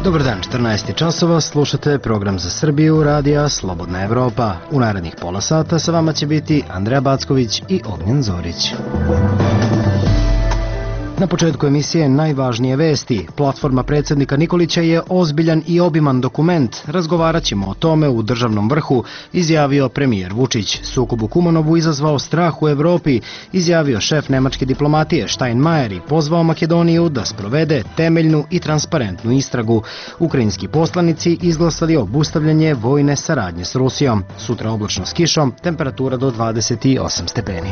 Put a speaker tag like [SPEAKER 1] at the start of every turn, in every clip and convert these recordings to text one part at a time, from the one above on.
[SPEAKER 1] Dobar dan, 14 časova, slušate program za Srbiju, radija Slobodna Evropa. U narednih pola sata sa vama će biti Andreja Backović i Ognjen Zorić. Na početku emisije najvažnije vesti. Platforma predsjednika Nikolića je ozbiljan i obiman dokument. Razgovarat ćemo o tome u državnom vrhu, izjavio premijer Vučić. Sukob u Kumanovu izazvao strah u Evropi, izjavio šef nemačke diplomatije Steinmeier i pozvao Makedoniju da sprovede temeljnu i transparentnu istragu. Ukrajinski poslanici izglasali obustavljanje vojne saradnje s Rusijom. Sutra oblačno s kišom, temperatura do 28 stepeni.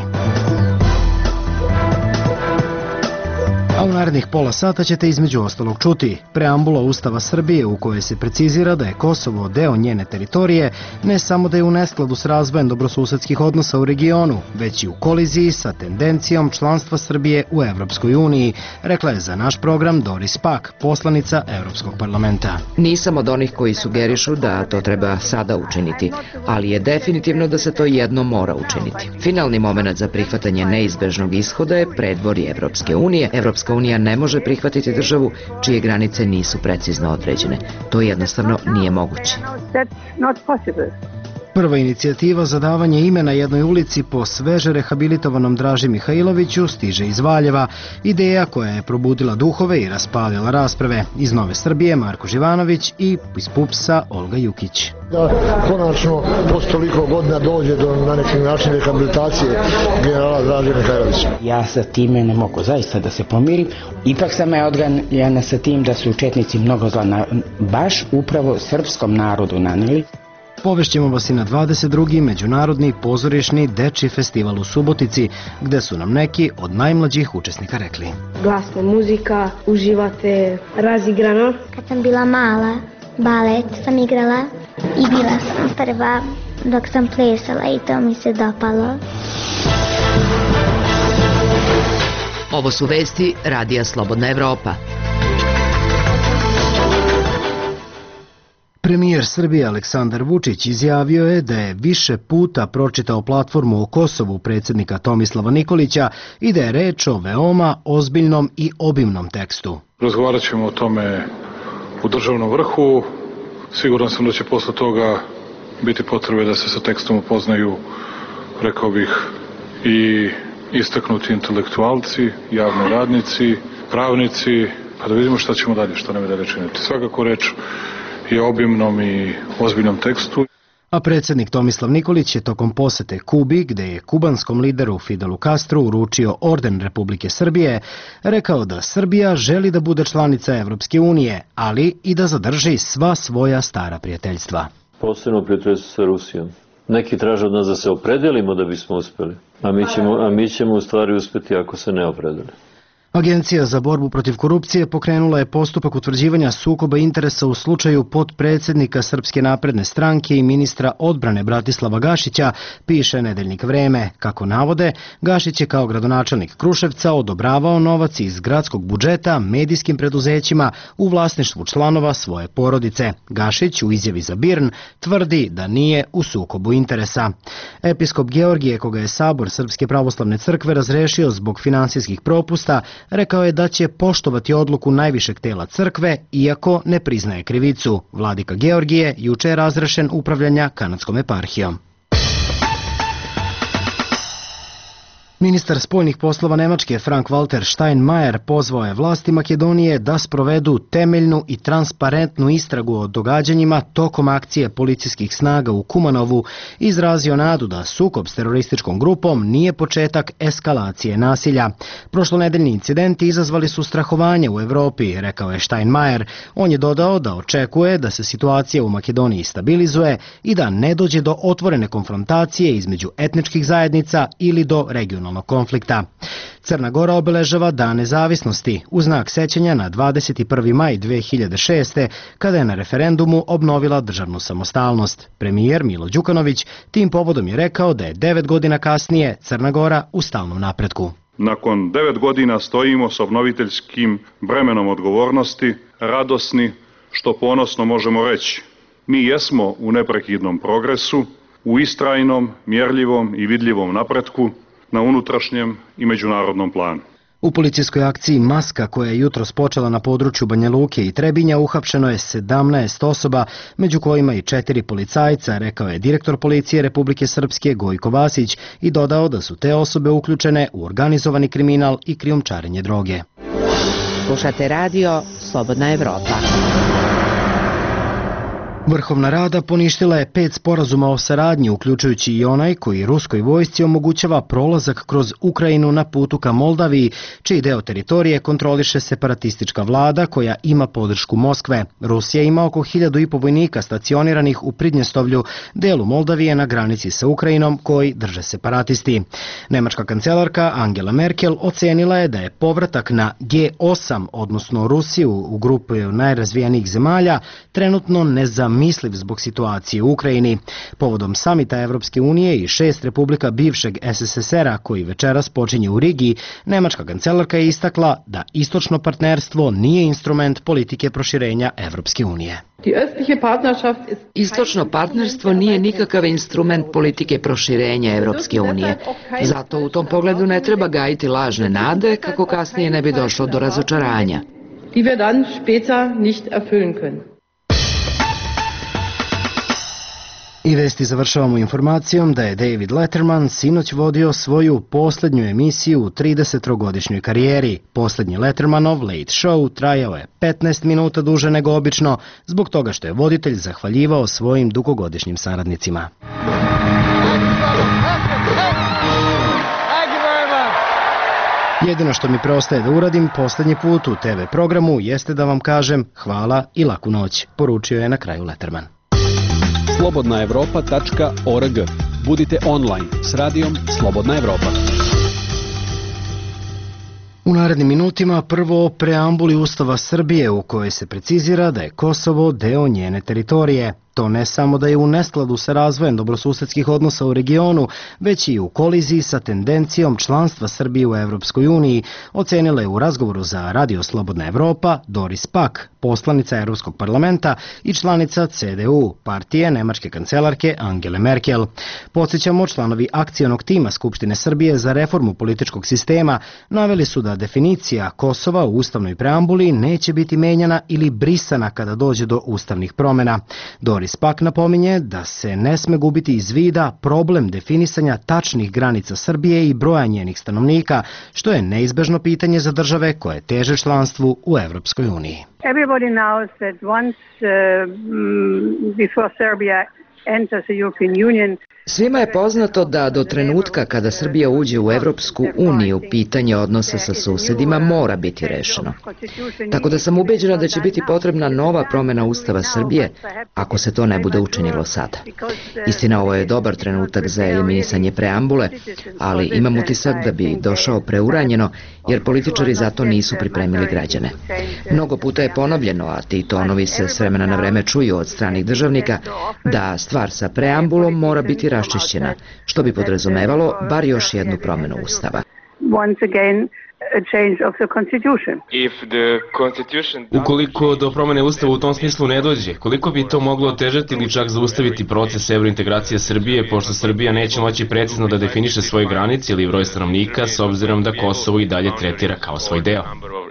[SPEAKER 1] A u narednih pola sata ćete između ostalog čuti preambula Ustava Srbije u kojoj se precizira da je Kosovo deo njene teritorije, ne samo da je u neskladu s razvojem dobrosusedskih odnosa u regionu, već i u koliziji sa tendencijom članstva Srbije u Evropskoj uniji, rekla je za naš program Doris Pack, poslanica Evropskog parlamenta.
[SPEAKER 2] Nisam od onih koji sugerišu da to treba sada učiniti, ali je definitivno da se to jednom mora učiniti. Finalni moment za prihvatanje neizbežnog ishoda je predvorje Evropske unije. Evropska unija ne može prihvatiti državu čije granice nisu precizno određene. To jednostavno nije moguće.
[SPEAKER 1] Prva inicijativa za davanje imena jednoj ulici po sveže rehabilitovanom Draži Mihajloviću stiže iz Valjeva. Ideja koja je probudila duhove i raspalila rasprave. Iz Nove Srbije Marko Živanović i iz PUPS-a Olga Jukić.
[SPEAKER 3] Da konačno posle toliko godina dođe do na neki način rehabilitacije generala Draže Mihajlovića.
[SPEAKER 4] Ja sa time ne mogu zaista da se pomirim. Ipak sam ja odganjena sa tim da su četnici mnogo zla baš upravo srpskom narodu naneli.
[SPEAKER 1] Povešćemo vas i na 22. Međunarodni pozorišni dečji festival u Subotici, gde su nam neki od najmlađih učesnika rekli.
[SPEAKER 5] Glasna muzika, uživate razigrano.
[SPEAKER 6] Kad sam bila mala, balet sam igrala i bila sam prva dok sam plesala i to mi se dopalo.
[SPEAKER 2] Ovo su vesti radija Slobodna Evropa.
[SPEAKER 1] Premijer Srbije Aleksandar Vučić izjavio je da je više puta pročitao platformu o Kosovu predsjednika Tomislava Nikolića i da je reč o veoma ozbiljnom i obimnom tekstu.
[SPEAKER 7] Razgovarat ćemo o tome u državnom vrhu. Siguran sam da će posle toga biti potrebe da se sa tekstom upoznaju, rekao bih, i istaknuti intelektualci, javni radnici, pravnici, pa da vidimo šta ćemo dalje, šta nam je dalje činiti. Svakako reč je obimnom i ozbiljnom tekstu.
[SPEAKER 1] A predsjednik Tomislav Nikolić je tokom posete Kubi, gde je kubanskom lideru Fidelu Castru uručio orden Republike Srbije, rekao da Srbija želi da bude članica Evropske unije, ali i da zadrži sva svoja stara prijateljstva.
[SPEAKER 8] Posebno prijateljstvo sa Rusijom. Neki traže od nas da se opredelimo da bismo uspeli, a mi ćemo u stvari uspeti ako se ne opredelimo.
[SPEAKER 1] Agencija za borbu protiv korupcije pokrenula je postupak utvrđivanja sukoba interesa u slučaju potpredsjednika Srpske napredne stranke i ministra odbrane Bratislava Gašića, piše nedeljnik Vreme. Kako navode, Gašić je kao gradonačelnik Kruševca odobravao novac iz gradskog budžeta medijskim preduzećima u vlasništvu članova svoje porodice. Gašić u izjavi za BIRN tvrdi da nije u sukobu interesa. Episkop Georgije, koga je Sabor Srpske pravoslavne crkve razrešio zbog finansijskih propusta, rekao je da će poštovati odluku najvišeg tela crkve, iako ne priznaje krivicu. Vladika Georgije juče je razrešen upravljanja kanadskom eparhijom. Ministar spoljnih poslova Nemačke Frank-Walter Steinmeier pozvao je vlasti Makedonije da sprovedu temeljnu i transparentnu istragu o događanjima tokom akcije policijskih snaga u Kumanovu i izrazio nadu da sukob s terorističkom grupom nije početak eskalacije nasilja. Prošlonedeljni incidenti izazvali su strahovanje u Evropi, rekao je Steinmeier. On je dodao da očekuje da se situacija u Makedoniji stabilizuje i da ne dođe do otvorene konfrontacije između etničkih zajednica ili do regionalnog konflikta. Crna Gora obeležava Dan nezavisnosti u znak sećanja na 21. maj 2006. kada je na referendumu obnovila državnu samostalnost. Premijer Milo Đukanović tim povodom je rekao da je 9 godina kasnije Crna Gora u stalnom napretku.
[SPEAKER 9] Nakon 9 godina stojimo s obnoviteljskim bremenom odgovornosti, radosni, što ponosno možemo reći. Mi jesmo u neprekidnom progresu, u istrajnom, mjerljivom i vidljivom napretku na unutrašnjem i međunarodnom planu.
[SPEAKER 1] U policijskoj akciji Maska, koja je jutros počela na području Banja Luke i Trebinja, uhapšeno je 17 osoba, među kojima i 4 policajca, rekao je direktor policije Republike Srpske Gojko Vasić i dodao da su te osobe uključene u organizovani kriminal i krijumčarenje droge.
[SPEAKER 2] Slušate radio Slobodna Evropa.
[SPEAKER 1] Vrhovna Rada poništila je 5 sporazuma o saradnji, uključujući i onaj koji ruskoj vojsci omogućava prolazak kroz Ukrajinu na putu ka Moldaviji, čiji deo teritorije kontroliše separatistička vlada koja ima podršku Moskve. Rusija ima oko 1.500 vojnika stacioniranih u Pridnjestovlju, delu Moldavije na granici sa Ukrajinom, koji drže separatisti. Nemačka kancelarka Angela Merkel ocenila je da je povratak na G8, odnosno Rusiju u grupu najrazvijenijih zemalja, trenutno nezamisliv zbog situacije u Ukrajini. Povodom samita Evropske unije i 6 republika bivšeg SSSR-a koji večeras počinje u Rigi, nemačka kancelarka je istakla da istočno partnerstvo nije instrument politike proširenja Evropske unije.
[SPEAKER 2] Istočno partnerstvo nije nikakav instrument politike proširenja Evropske unije. Zato u tom pogledu ne treba gajiti lažne nade kako kasnije ne bi došlo do razočaranja.
[SPEAKER 1] I vesti završavamo informacijom da je David Letterman sinoć vodio svoju posljednju emisiju u 30-godišnjoj karijeri. Posljednji Lettermanov Late Show trajao je 15 minuta duže nego obično, zbog toga što je voditelj zahvaljivao svojim dugogodišnjim saradnicima. Jedino što mi preostaje da uradim posljednji put u TV programu jeste da vam kažem hvala i laku noć, poručio je na kraju Letterman.
[SPEAKER 10] slobodnaevropa.org. Budite online s radijom Slobodna Evropa.
[SPEAKER 1] U narednim minutima prvo o preambuli Ustava Srbije u kojoj se precizira da je Kosovo deo njene teritorije. To ne samo da je u neskladu sa razvojem dobrosusedskih odnosa u regionu, već i u koliziji sa tendencijom članstva Srbije u Evropskoj uniji, ocenila je u razgovoru za Radio Slobodna Evropa Doris Pack, poslanica Evropskog parlamenta i članica CDU, partije nemačke kancelarke Angele Merkel. Podsjećamo, članovi akcionog tima Skupštine Srbije za reformu političkog sistema naveli su da definicija Kosova u ustavnoj preambuli neće biti menjana ili brisana kada dođe do ustavnih promjena. Doris Pack napominje da se ne sme gubiti iz vida problem definisanja tačnih granica Srbije i broja njenih stanovnika, što je neizbežno pitanje za države koje teže članstvu u Evropskoj uniji.
[SPEAKER 11] Everybody knows that once before Serbia enters the European Union,
[SPEAKER 2] svima je poznato da do trenutka kada Srbija uđe u Evropsku uniju, pitanje odnosa sa susedima mora biti rešeno. Tako da sam ubeđena da će biti potrebna nova promjena Ustava Srbije ako se to ne bude učinilo sada. Istina, ovo je dobar trenutak za eliminisanje preambule, ali imam utisak da bi došao preuranjeno jer političari zato nisu pripremili građane. Mnogo puta je ponovljeno, a ti tonovi se s vremena na vreme čuju od stranih državnika, da stvar sa preambulom mora biti raščišćena, što bi podrazumevalo bar još jednu promjenu Ustava.
[SPEAKER 12] Ukoliko do promjene Ustava u tom smislu ne dođe, koliko bi to moglo otežati ili čak zaustaviti proces evrointegracije Srbije, pošto Srbija neće moći precizno da definiše svoje granice ili broj stanovnika, s obzirom da Kosovo i dalje tretira kao svoj deo?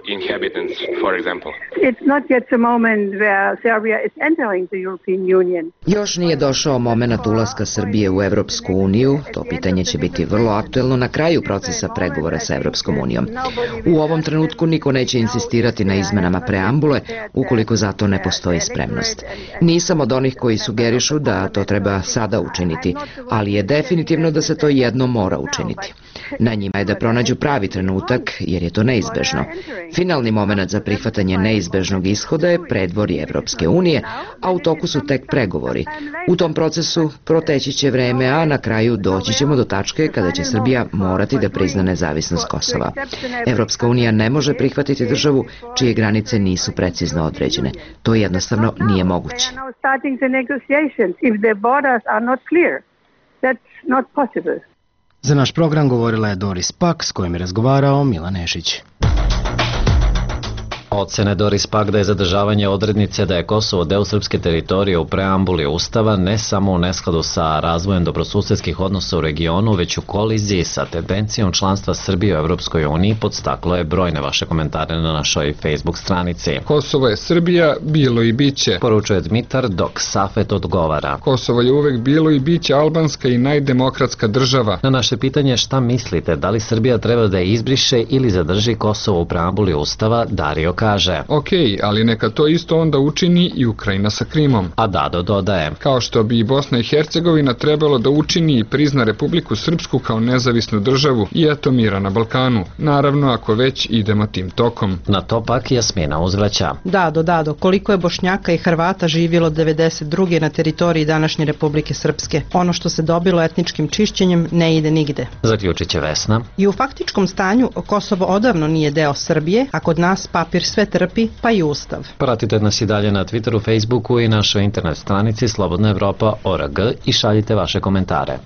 [SPEAKER 2] Još nije došao moment ulaska Srbije u Evropsku uniju, to pitanje će biti vrlo aktuelno na kraju procesa pregovora sa Evropskom unijom. U ovom trenutku niko neće insistirati na izmenama preambule ukoliko za to ne postoji spremnost. Nisam od onih koji sugerišu da to treba sada učiniti, ali je definitivno da se to jednom mora učiniti. Na njima je da pronađu pravi trenutak jer je to neizbežno. Finalni moment za prihvatanje neizbežnog ishoda je predvorje Evropske unije, a u toku su tek pregovori. U tom procesu proteći će vreme, a na kraju doći ćemo do tačke kada će Srbija morati da prizna nezavisnost Kosova. Evropska unija ne može prihvatiti državu čije granice nisu precizno određene. To jednostavno nije moguće.
[SPEAKER 1] Za naš program govorila je Doris Pack, s kojim je razgovarao Milan Nešić.
[SPEAKER 13] Ocene Doris Pagda je zadržavanje odrednice da je Kosovo deo srpske teritorije u preambuli Ustava ne samo u neskladu sa razvojem dobrosusedskih odnosa u regionu, već u koliziji sa tendencijom članstva Srbije u Evropskoj uniji, podstaklo je brojne vaše komentare na našoj Facebook stranici.
[SPEAKER 14] Kosovo je Srbija, bilo i biće,
[SPEAKER 13] poručuje Dmitar, dok Safet odgovara.
[SPEAKER 14] Kosovo je uvek bilo i biće albanska i najdemokratska država.
[SPEAKER 13] Na naše pitanje šta mislite, da li Srbija treba da je izbriše ili zadrži Kosovo u preambuli Ustava, Dario kaže.
[SPEAKER 14] Okej, ali neka to isto onda učini i Ukrajina sa Krimom.
[SPEAKER 13] A Dado dodaje.
[SPEAKER 14] Kao što bi i Bosna i Hercegovina trebalo da učini i prizna Republiku Srpsku kao nezavisnu državu i eto mira na Balkanu. Naravno, ako već idemo tim tokom.
[SPEAKER 13] Na to pak Jasmina uzvraća.
[SPEAKER 15] Dado, koliko je Bošnjaka i Hrvata živjelo 92. na teritoriji današnje Republike Srpske? Ono što se dobilo etničkim čišćenjem ne ide nigde.
[SPEAKER 13] Zaključit će Vesna.
[SPEAKER 15] I u faktičkom stanju Kosovo odavno nije deo Srbije, a kod nas papir sve trpi, pa i Ustav.
[SPEAKER 13] Pratite nas i dalje na Twitteru, Facebooku i našoj internet stranici slobodnaevropa.org i šaljite vaše komentare.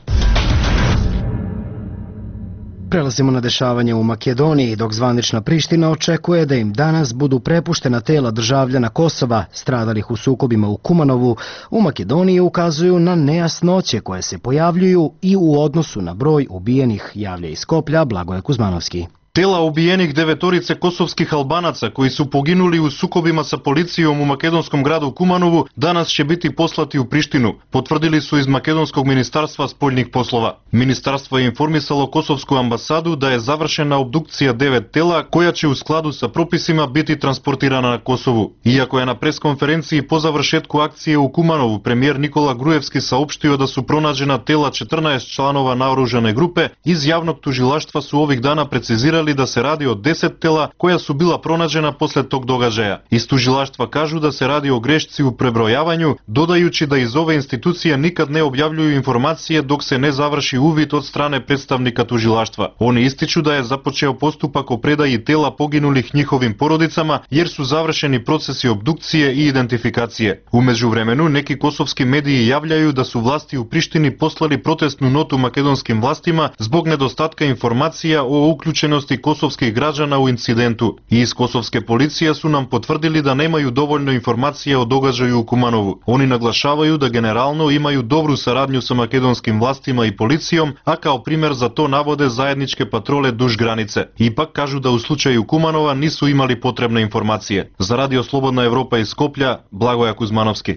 [SPEAKER 1] Prelazimo na dešavanje u Makedoniji, dok zvanična Priština očekuje da im danas budu prepuštena tela državljana Kosova, stradalih u sukobima u Kumanovu. U Makedoniji ukazuju na nejasnoće koje se pojavljuju i u odnosu na broj ubijenih, javlja iz Skoplja Blagoje Kuzmanovski.
[SPEAKER 16] Tela ubijenih 9 kosovskih Albanaca koji su poginuli u sukobima sa policijom u makedonskom gradu Kumanovu danas će biti poslati u Prištinu, potvrdili su iz Makedonskog ministarstva spoljnih poslova. Ministarstvo je informisalo kosovsku ambasadu da je završena obdukcija 9 tela koja će u skladu sa propisima biti transportirana na Kosovu. Iako je na preskonferenciji po završetku akcije u Kumanovu premijer Nikola Grujevski saopštio da su pronađena tela 14 članova naoružane grupe, iz javnog tužilaštva su ovih dana precizirali da se radi o 10 tela koja su bila pronađena posle tog događaja. Iz tužilaštva kažu da se radi o grešci u prebrojavanju, dodajući da iz ove institucije nikad ne objavljuju informacije dok se ne završi uvid od strane predstavnika tužilaštva. Oni ističu da je započeo postupak o predaji tela poginulih njihovim porodicama jer su završeni procesi obdukcije i identifikacije. U međuvremenu neki kosovski mediji javljaju da su vlasti u Prištini poslali protestnu notu makedonskim vlastima zbog nedostatka informacija o uključenosti kosovskih građana u incidentu. I iz kosovske policije su nam potvrdili da nemaju dovoljno informacija o događaju u Kumanovu. Oni naglašavaju da generalno imaju dobru saradnju sa makedonskim vlastima i policijom, a kao primjer za to navode zajedničke patrole duž granice. Ipak kažu da u slučaju Kumanova nisu imali potrebne informacije. Za Radio Slobodna Evropa iz Skoplja, Blagoje Kuzmanovski.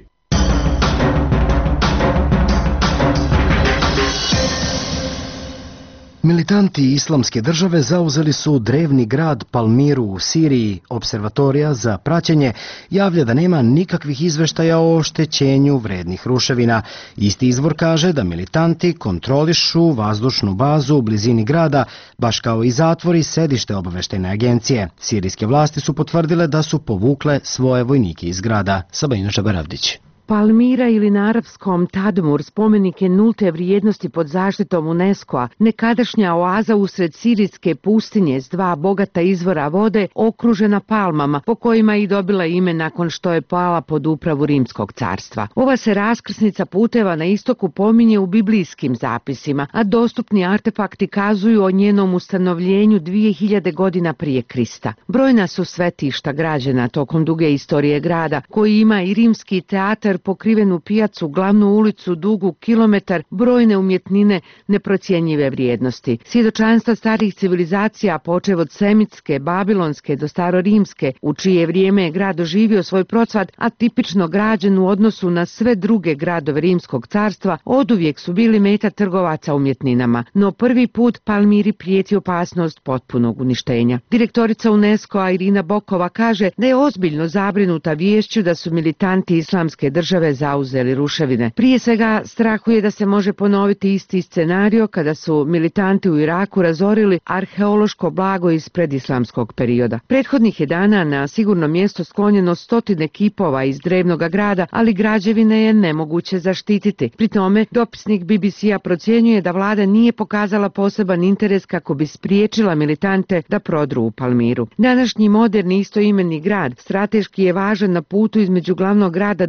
[SPEAKER 1] Militanti Islamske države zauzeli su drevni grad Palmiru u Siriji. Observatorija za praćenje javlja da nema nikakvih izveštaja o oštećenju vrednih ruševina. Isti izvor kaže da militanti kontrolišu vazdušnu bazu u blizini grada, baš kao i zatvori sedište obaveštajne agencije. Sirijske vlasti su potvrdile da su povukle svoje vojnike iz grada. Sabina Čabaravdić.
[SPEAKER 17] Palmira ili na arapskom Tadmur spomenik je nulte vrijednosti pod zaštitom UNESCO-a, nekadašnja oaza usred sirijske pustinje s 2 bogata izvora vode okružena palmama, po kojima je i dobila ime nakon što je pala pod upravu Rimskog carstva. Ova se raskrsnica puteva na istoku pominje u biblijskim zapisima, a dostupni artefakti kazuju o njenom ustanovljenju 2000 godina prije Krista. Brojna su svetišta građena tokom duge istorije grada, koji ima i rimski teatar, pokrivenu pijacu, glavnu ulicu dugu kilometar, brojne umjetnine neprocjenjive vrijednosti. Svjedočanstva starih civilizacija, počev od semitske, babilonske do starorimske, u čije vrijeme je grad doživio svoj procvat, a tipično građen u odnosu na sve druge gradove Rimskog carstva, oduvijek su bili meta trgovaca umjetninama. No prvi put Palmiri prijeti opasnost potpunog uništenja. Direktorica UNESCO-a Irina Bokova kaže da je ozbiljno zabrinuta viješću da su militanti Islamske države zauzeli ruševine. Prije svega strahuje da se može ponoviti isti scenario kada su militanti u Iraku razorili arheološko blago iz predislamskog perioda. Prethodnih je dana na sigurno mjesto sklonjeno 100 kipova iz drevnog grada, ali građevine je nemoguće zaštititi. Pri tome, dopisnik BBC-a procjenjuje da vlada nije pokazala poseban interes kako bi spriječila militante da prodru u Palmiru. Današnji moderni istoimeni grad strateški je važan na putu između glavnog grada Damaska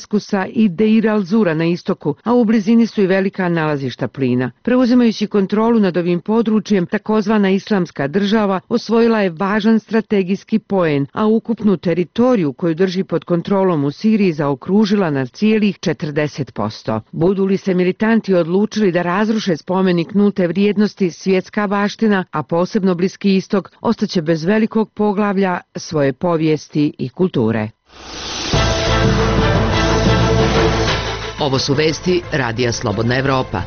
[SPEAKER 17] Damaskusa i Deir al-Zura na istoku, a u blizini su i velika nalazišta plina. Preuzimajući kontrolu nad ovim područjem, takozvana Islamska država osvojila je važan strategijski poen, a ukupnu teritoriju koju drži pod kontrolom u Siriji zaokružila na cijelih 40%. Budu li se militanti odlučili da razruše spomenik nulte vrijednosti, svjetska baština, a posebno Bliski istok, ostaće bez velikog poglavlja svoje povijesti i kulture.
[SPEAKER 2] Ovo su vesti Radija Slobodna Evropa.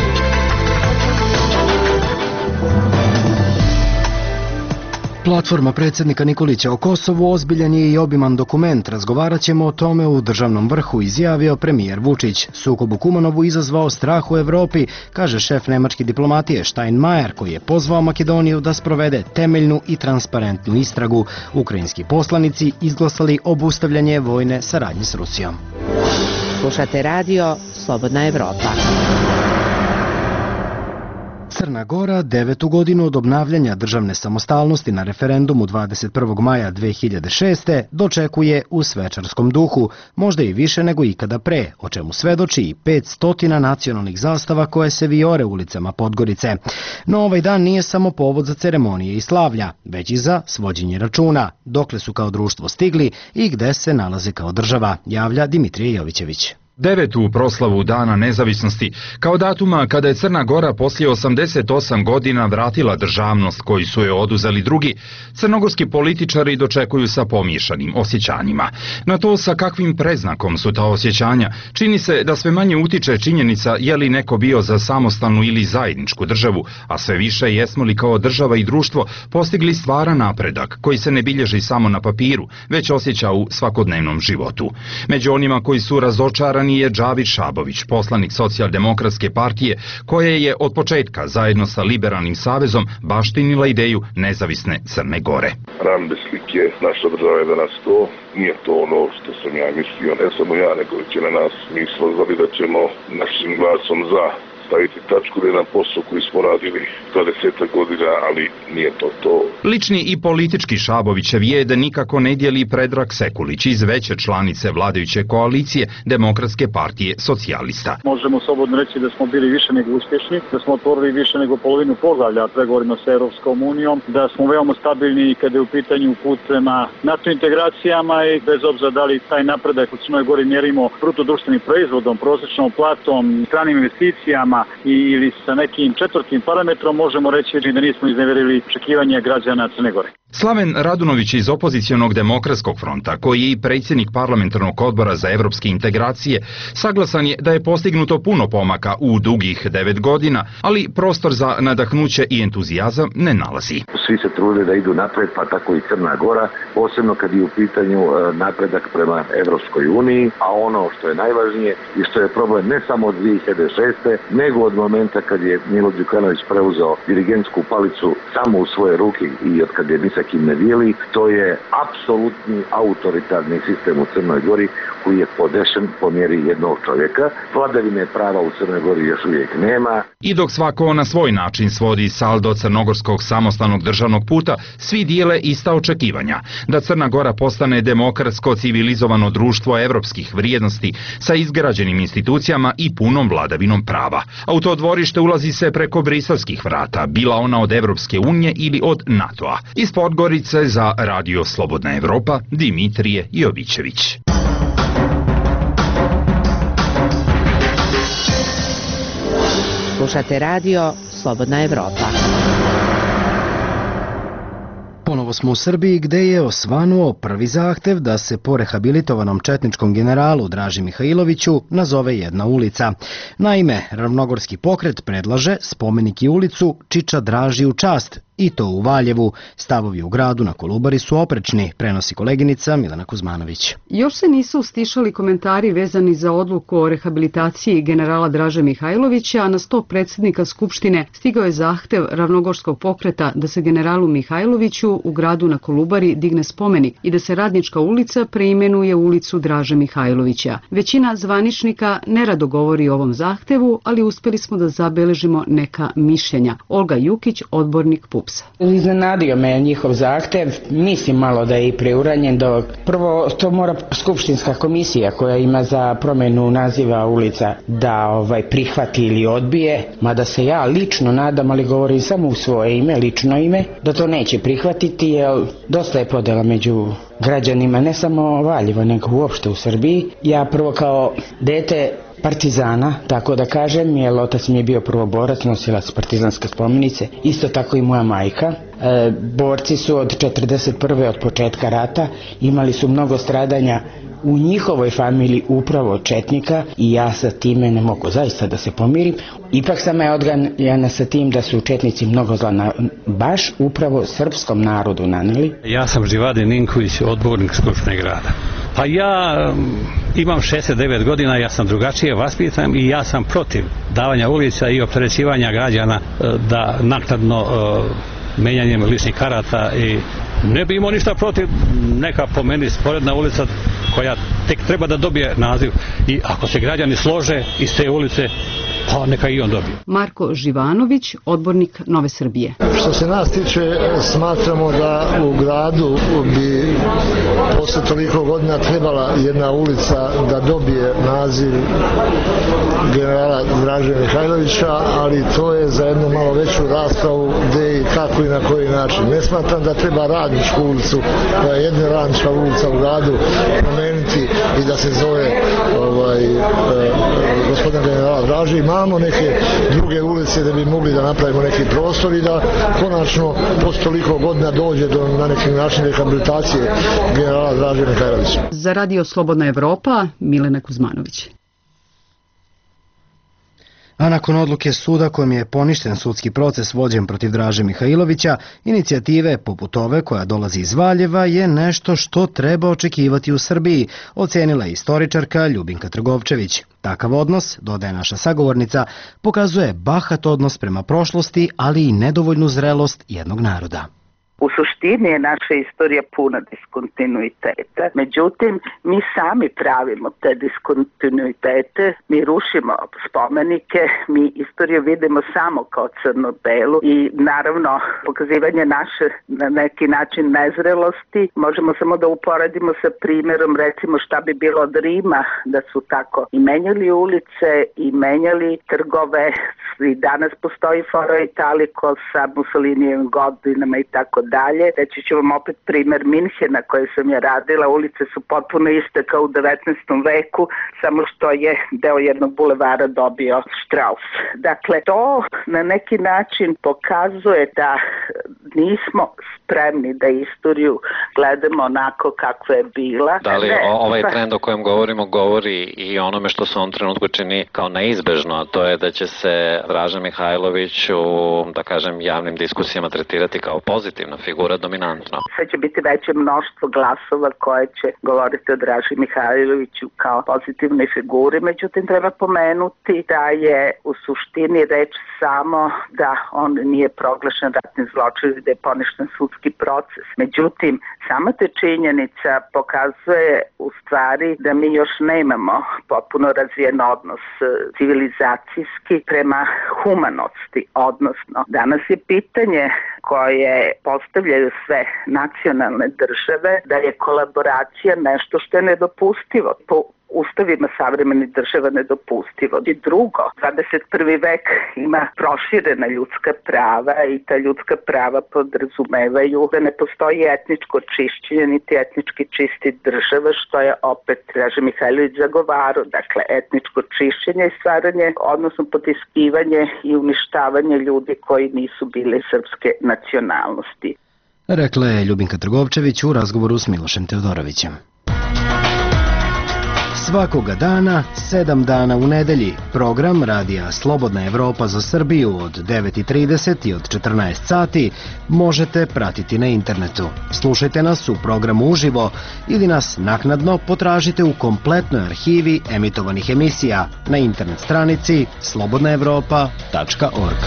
[SPEAKER 1] Platforma predsjednika Nikolića o Kosovu ozbiljan je i obiman dokument. Razgovarat ćemo o tome u državnom vrhu, izjavio premijer Vučić. Sukob u Kumanovu izazvao strah u Evropi, kaže šef nemačke diplomatije Steinmeier, koji je pozvao Makedoniju da sprovede temeljnu i transparentnu istragu. Ukrajinski poslanici izglasali obustavljanje vojne saradnje s Rusijom.
[SPEAKER 17] Slušate radio Slobodna Evropa.
[SPEAKER 1] Crna Gora 9. godinu od obnavljanja državne samostalnosti na referendumu 21. maja 2006. dočekuje u svečarskom duhu, možda i više nego ikada pre, o čemu svedoči i 500 nacionalnih zastava koje se vijore ulicama Podgorice. No ovaj dan nije samo povod za ceremonije i slavlja, već i za svođenje računa, dokle su kao društvo stigli i gde se nalaze kao država, javlja Dimitrije Jovićević.
[SPEAKER 18] 9. proslavu Dana nezavisnosti, kao datuma kada je Crna Gora poslije 88 godina vratila državnost koju su je oduzeli drugi, crnogorski političari dočekuju sa pomiješanim osjećanjima. Na to sa kakvim preznakom su ta osjećanja, čini se da sve manje utiče činjenica je li neko bio za samostalnu ili zajedničku državu, a sve više jesmo li kao država i društvo postigli stvaran napredak koji se ne bilježi samo na papiru, već osjeća u svakodnevnom životu. Među onima koji su razočarani je Džavid Šabović, poslanik Socijaldemokratske partije, koje je od početka zajedno sa Liberalnim savezom baštinila ideju nezavisne Crne Gore.
[SPEAKER 19] Ram bez slike, naša država je danas to, nije to ono što sam ja mislio, ne samo ja, nego će na nas, mi smo znali da ćemo našim glasom za staviti tačku na jedan posao koji smo radili 20 godina, ali nije to.
[SPEAKER 18] Lični i politički Šabovićev je da nikako ne dijeli Predrag Sekulić iz veće članice vladajuće koalicije Demokratske partije socijalista.
[SPEAKER 20] Možemo slobodno reći da smo bili više nego uspješni, da smo otvorili više nego polovinu poglavlja pregovorima sa Europskom unijom, da smo veoma stabilni kada je u pitanju put prema NATO integracijama i bez obzira da li taj napredak u Crnoj Gori mjerimo bruto društvenim proizvodom, prosječnom platom, stranim investicijama ili sa nekim četvrtim parametrom, možemo reći da nismo izneverili očekivanja građana Crne Gore.
[SPEAKER 18] Slaven Radunović iz opozicionog Demokratskog fronta, koji je i predsjednik parlamentarnog odbora za evropske integracije, saglasan je da je postignuto puno pomaka u dugih 9 godina, ali prostor za nadahnuće i entuzijazam ne nalazi.
[SPEAKER 21] Svi se trude da idu napred, pa tako i Crna Gora, posebno kad je u pitanju napredak prema Evropskoj uniji, a ono što je najvažnije i što je problem ne samo od 2006. nego od momenta kad je Milo Đukanović preuzeo dirigentsku palicu samo u svoje ruke i od kad je Misakim ne dijeli, to je apsolutni autoritarni sistem u Crnoj Gori koji je podešen po mjeri jednog čovjeka. Vladavine prava u Crnoj Gori još uvijek nema.
[SPEAKER 18] I dok svako na svoj način svodi saldo crnogorskog samostalnog državnog puta, svi dijele ista očekivanja da Crna Gora postane demokratsko civilizovano društvo evropskih vrijednosti sa izgrađenim institucijama i punom vladavinom prava. A u to dvorište ulazi se preko briselskih vrata, bila ona od Evropske unije ili od NATO-a. Iz Podgorice za Radio Slobodna Evropa, Dimitrije Jovićević.
[SPEAKER 17] Slušate radio Slobodna Evropa.
[SPEAKER 1] Ponovo smo u Srbiji gde je osvanuo prvi zahtev da se po rehabilitovanom četničkom generalu Draži Mihajloviću nazove jedna ulica. Naime, Ravnogorski pokret predlaže spomenik i ulicu Čiča Draži u čast, i to u Valjevu. Stavovi u gradu na Kolubari su oprečni, prenosi koleginica Milena Kuzmanović.
[SPEAKER 22] Još se nisu stišali komentari vezani za odluku o rehabilitaciji generala Draže Mihajlovića, a na sto predsjednika Skupštine stigao je zahtev Ravnogorskog pokreta da se generalu Mihajloviću u gradu na Kolubari digne spomenik i da se Radnička ulica preimenuje u ulicu Draže Mihajlovića. Većina zvaničnika nerado govori o ovom zahtevu, ali uspjeli smo da zabeležimo neka mišljenja. Olga Jukić, odbornik PUPS. Jakobsa.
[SPEAKER 3] Iznenadio me njihov zahtev, mislim malo da je i preuranjen. Prvo, to mora Skupštinska komisija koja ima za promjenu naziva ulica da prihvati ili odbije, mada se ja lično nadam, ali govorim samo u svoje ime, lično ime, da to neće prihvatiti, jer dosta je podela među građanima, ne samo Valjevo, nego uopšte u Srbiji. Ja prvo kao dete partizana, tako da kažem, jer otac mi je bio prvoborac, nosilac partizanske spomenice, isto tako i moja majka. Borci su od 41. od početka rata, imali su mnogo stradanja u njihovoj familiji upravo od četnika i ja sa time ne mogu zaista da se pomirim. Ipak sam je odganjena sa tim da su četnici mnogo zla baš upravo srpskom narodu naneli.
[SPEAKER 4] Ja sam Živade Ninković, odbornik Skupštine grada. Pa ja imam 69 godina, ja sam drugačije vaspitan i ja sam protiv davanja ulica i opterećivanja građana da naknadno menjanjem ličnih karata i ne bi imao ništa protiv neka po meni sporedna ulica koja tek treba da dobije naziv i ako se građani slože iz te ulice, pa neka i on dobije.
[SPEAKER 22] Marko Živanović, odbornik Nove Srbije.
[SPEAKER 23] Što se nas tiče, smatramo da u gradu bi posle toliko godina trebala jedna ulica da dobije naziv generala Draže Mihajlovića, ali to je za jednu malo veću raspravu gde i kako i na koji način. Ne smatram da treba Radničku ulicu, koja je jedna radnička ulica u gradu, promeniti i da se zove gospodin generala Draže. Imamo neke druge ulice da bi mogli da napravimo neki prostor i da konačno posle toliko godina dođe do na neki način rehabilitacije generala Draže Mihajlovića.
[SPEAKER 22] Za Radio Slobodna Evropa, Milena Kuzmanović.
[SPEAKER 1] A nakon odluke suda kojom je poništen sudski proces vođen protiv Draže Mihajlovića, inicijative poput ove koja dolazi iz Valjeva je nešto što treba očekivati u Srbiji, ocenila je istoričarka Ljubinka Trgovčević. Takav odnos, dodaje naša sagovornica, pokazuje bahat odnos prema prošlosti, ali i nedovoljnu zrelost jednog naroda.
[SPEAKER 24] U suštini je naša istorija puna diskontinuiteta. Međutim, mi sami pravimo te diskontinuitete, mi rušimo spomenike, mi istoriju vidimo samo kao crno-belu i naravno pokazivanje naše na neki način nezrelosti možemo samo da uporedimo sa primjerom recimo šta bi bilo od Rima da su tako i menjali ulice i menjali trgove i danas postoji Foro Italiko sa Mussolinijevim godinama i tako dalje. Reći ću vam opet primjer Minhena koje sam ja radila. Ulice su potpuno iste kao u 19. veku, samo što je deo jednog bulevara dobio Strauss. Dakle, to na neki način pokazuje da nismo spremni da istoriju gledamo onako kakva je bila.
[SPEAKER 13] Da li ovaj trend o kojem govorimo govori i onome što se u ovom trenutku čini kao neizbežno, a to je da će se Draža Mihajlović u, da kažem, javnim diskusijama tretirati kao pozitivna figura, dominantno.
[SPEAKER 24] Sve će biti veće mnoštvo glasova koje će govoriti o Draži Mihajloviću kao pozitivnoj figuri, međutim treba pomenuti da je u suštini reč samo da on nije proglašen ratni zločin, da je poništen sudski proces. Međutim, sama te činjenica pokazuje u stvari da mi još nemamo potpuno razvijen odnos civilizacijski prema humanosti, odnosno danas je pitanje koje postavljaju sve nacionalne države da je kolaboracija nešto što je nedopustivo. Po ustavima savremenih država nedopustivo. I drugo, 21. vek ima proširena ljudska prava i ta ljudska prava podrazumevaju da ne postoji etničko čišćenje niti etnički čisti država, što je opet Draža Mihajlović zagovarao. Dakle, etničko čišćenje i stvaranje, odnosno potiskivanje i uništavanje ljudi koji nisu bili srpske nacionalnosti.
[SPEAKER 1] Rekla je Ljubinka Trgovčević u razgovoru s Milošem Teodorovićem. Svakoga dana, 7 dana u nedelji, program Radija Slobodna Evropa za Srbiju od 9:30 i od 14 sati možete pratiti na internetu. Slušajte nas u programu uživo ili nas naknadno potražite u kompletnoj arhivi emitovanih emisija na internet stranici slobodnaevropa.org.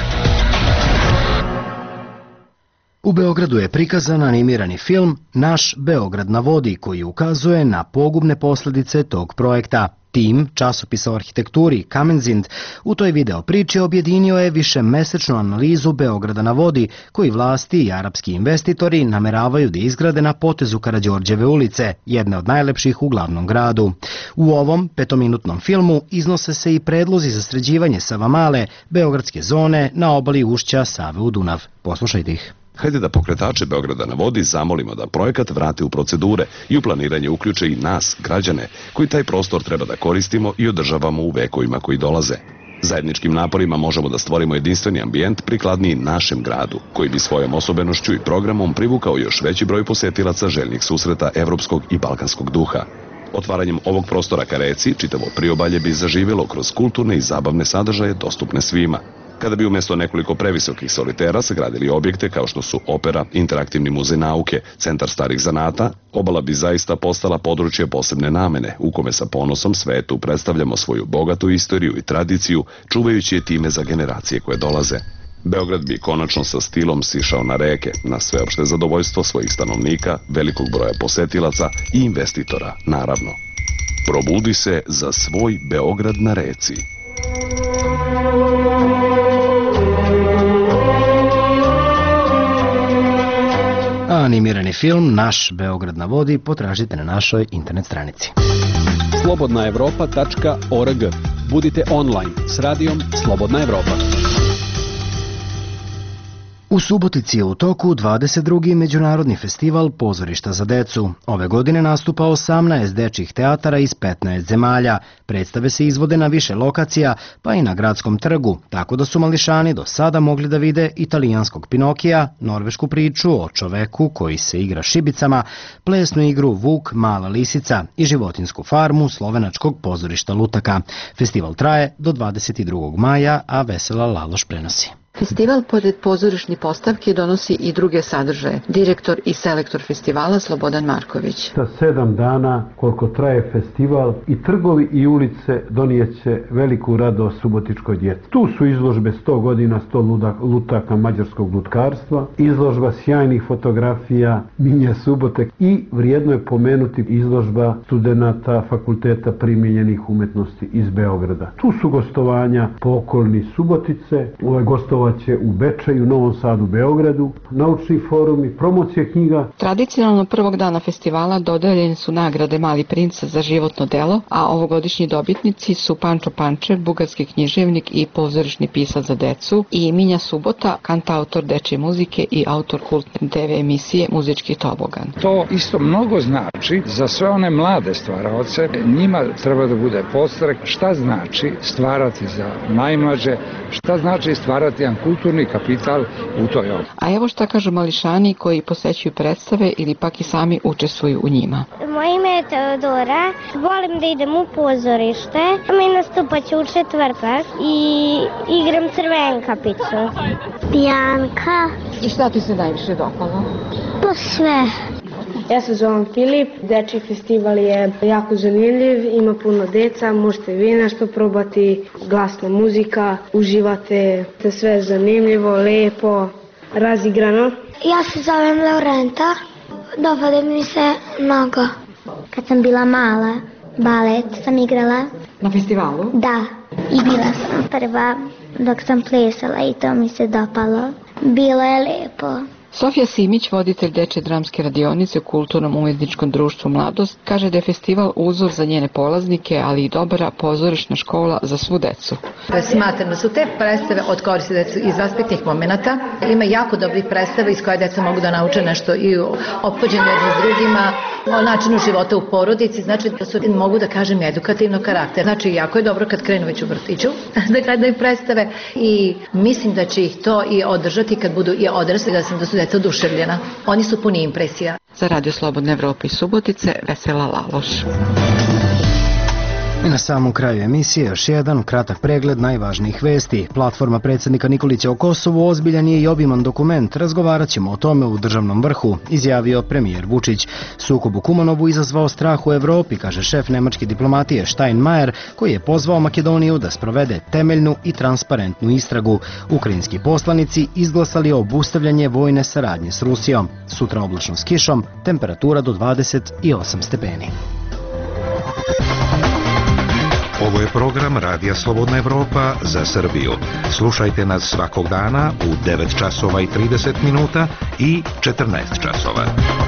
[SPEAKER 1] U Beogradu je prikazan animirani film Naš Beograd na vodi koji ukazuje na pogubne posljedice tog projekta. Tim, časopisa o arhitekturi Kamenzind, u toj video priči objedinio je višemesečnu analizu Beograda na vodi, koji vlasti i arapski investitori nameravaju da izgrade na potezu Karađorđeve ulice, jedne od najlepših u glavnom gradu. U ovom petominutnom filmu iznose se i predlozi za sređivanje Savamale, beogradske zone na obali ušća Save u Dunav. Poslušajte ih.
[SPEAKER 5] Hajde da pokretače Beograda na vodi zamolimo da projekat vrate u procedure i u planiranje uključe i nas, građane, koji taj prostor treba da koristimo i održavamo u vekovima koji dolaze. Zajedničkim naporima možemo da stvorimo jedinstveni ambijent prikladniji našem gradu, koji bi svojom osobenošću i programom privukao još veći broj posetilaca željnih susreta evropskog i balkanskog duha. Otvaranjem ovog prostora ka reci, čitavo priobalje bi zaživjelo kroz kulturne i zabavne sadržaje dostupne svima. Kada bi umjesto nekoliko previsokih solitera sagradili objekte kao što su opera, interaktivni muzej nauke, centar starih zanata, obala bi zaista postala područje posebne namene, u kome sa ponosom svetu predstavljamo svoju bogatu istoriju i tradiciju, čuvajući je time za generacije koje dolaze. Beograd bi konačno sa stilom sišao na reke, na sveopšte zadovoljstvo svojih stanovnika, velikog broja posetilaca i investitora, naravno. Probudi se za svoj Beograd na reci.
[SPEAKER 1] Animirani film Naš Beograd na vodi potražite na našoj internet stranici.
[SPEAKER 10] slobodnaevropa.org. Budite online s radijom Slobodna Evropa.
[SPEAKER 1] U Subotici je u toku 22. Međunarodni festival Pozorišta za decu. Ove godine nastupa 18 dečjih teatara iz 15 zemalja. Predstave se izvode na više lokacija, pa i na gradskom trgu, tako da su mališani do sada mogli da vide italijanskog Pinokija, norvešku priču o čoveku koji se igra šibicama, plesnu igru Vuk, mala lisica i životinsku farmu slovenačkog pozorišta Lutaka. Festival traje do 22. maja, a Vesela Laloš prenosi.
[SPEAKER 6] Festival pored pozorišnih postavki donosi i druge sadržaje. Direktor i selektor festivala Slobodan Marković.
[SPEAKER 7] Sa 7 dana koliko traje festival i trgovi i ulice donijeće veliku radost subotičkoj djeci. Tu su izložbe 100 godina 100 lutaka mađarskog lutkarstva, izložba sjajnih fotografija Minje Subotek i vrijedno je pomenuti izložba studenata Fakulteta primijenjenih umetnosti iz Beograda. Tu su gostovanja po okolini Subotice, gostovaće u Bečeju, Novom Sadu, Beogradu, naučni forumi, promocije knjiga.
[SPEAKER 6] Tradicionalno prvog dana festivala dodeljene su nagrade Mali princ za životno delo, a ovogodišnji dobitnici su Pančo Pančev, bugarski književnik i pozorišni pisac za decu, i Minja Subota, kantautor dečje muzike i autor kultne TV emisije Muzički tobogan.
[SPEAKER 8] To isto mnogo znači za sve one mlade stvaraoce. Njima treba da bude podstrek šta znači stvarati za najmlađe, šta znači stvarati jedan kulturni kapital u toj oblasti.
[SPEAKER 6] A evo šta kažu mališani koji posećuju predstave ili pak i sami učestvuju u njima.
[SPEAKER 25] Moje ime je Teodora, volim da idem u pozorište, mi nastupaću u četvrtak i igram Crvenkapicu. Bianka.
[SPEAKER 6] I šta ti se najviše dopalo?
[SPEAKER 25] Pa sve.
[SPEAKER 26] Ja se zovem Filip, dečji festival je jako zanimljiv, ima puno deca, možete vi nešto probati, glasna muzika, uživate, sve je zanimljivo, lepo, razigrano.
[SPEAKER 25] Ja se zovem Laurenta, dopada mi se mnogo. Kad sam bila mala, balet sam igrala.
[SPEAKER 6] Na festivalu?
[SPEAKER 25] Da, i bila sam prva dok sam plesala i to mi se dopalo. Bilo je lepo.
[SPEAKER 6] Sofija Simić, voditelj dečje dramske radionice u Kulturnom umetničkom društvu Mladost, kaže da je festival uzor za njene polaznike, ali i dobra pozorišna škola za svu decu.
[SPEAKER 27] Smatram da su te predstave od koristi decu iz aspektnih momenata. Ima jako dobrih predstava iz koje deca mogu da nauče nešto i o ophođenju jedni s drugima, o načinu života u porodici, znači da su, mogu da kažem, edukativnog karaktera. Znači, jako je dobro kad krenu već u vrtiću da gledaju predstave i mislim da će ih to i održati kad budu i odrasli, da su deca oduševljena. Oni su puni impresija.
[SPEAKER 6] Za Radio Slobodne Evrope iz Subotice, Vesela Laloš.
[SPEAKER 1] I na samom kraju emisije još jedan kratak pregled najvažnijih vesti. Platforma predsjednika Nikolića o Kosovu ozbiljan je i obiman dokument. Razgovarat ćemo o tome u državnom vrhu, izjavio premijer Vučić. Sukob u Kumanovu izazvao strah u Evropi, kaže šef nemačke diplomatije Steinmeier, koji je pozvao Makedoniju da sprovede temeljnu i transparentnu istragu. Ukrajinski poslanici izglasali obustavljanje vojne saradnje s Rusijom. Sutra oblačno s kišom, temperatura do 28 stepeni.
[SPEAKER 2] Ovo je program Radija Slobodna Evropa za Srbiju. Slušajte nas svakog dana u 9 časova i 30 minuta i 14 časova.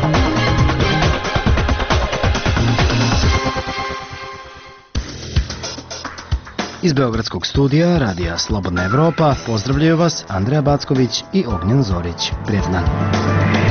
[SPEAKER 1] Iz Beogradskog studija Radija Slobodna Evropa pozdravljaju vas Andreja Backović i Ognjen Zorić. Prijetan dan.